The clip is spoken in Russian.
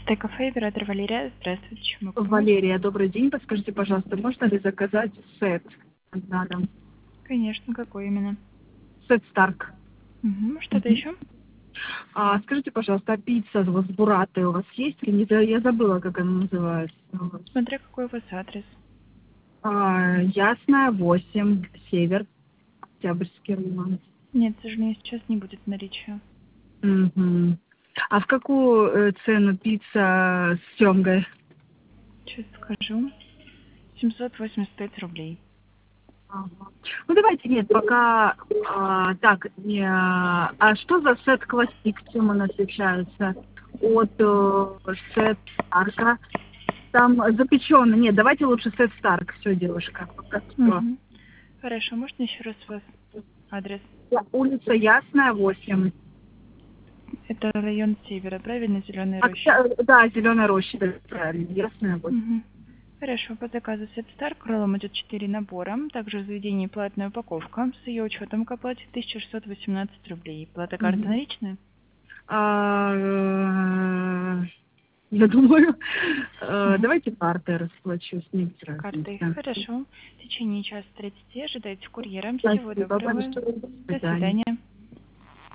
Т-кафе, оператор Валерия. Здравствуйте, чем могу помочь? Валерия, добрый день. Подскажите, пожалуйста, можно ли заказать сет на дом? Конечно, какой именно? Сет Старк. Что-то еще? Скажите, пожалуйста, а пицца с бурраты у вас есть? Или я забыла, как она называется. Смотря какой у вас адрес. Ясная, 8, Север, Октябрьский район. Нет, к сожалению, сейчас не будет наличия. Мгм. А в какую цену пицца с семгой? Сейчас скажу. 785 рублей. Ага. Ну давайте, нет, пока так, а что за сет классик, чем он отличается от сет Старка? Там запеченный, нет, давайте лучше сет Старк, все, девушка, пока всё. Угу. Хорошо, можно еще раз у вас адрес? Улица Ясная, 8. Это район Севера, правильно? Зеленая роща. Да, Зеленая роща, да, правильно, Ясная, 8. Угу. Хорошо, по заказу Set Star крылом идет 4 набора. Также в заведении платная упаковка. С ее учетом к оплате 1618 рублей. Плата карты Мгм. наличная? А, я думаю, Угу. давайте картой расплачусь, нет Картой. разницы. Хорошо. В течение часа 30 ожидайте курьера. Всего Спасибо доброго. большое, до До свидания. свидания.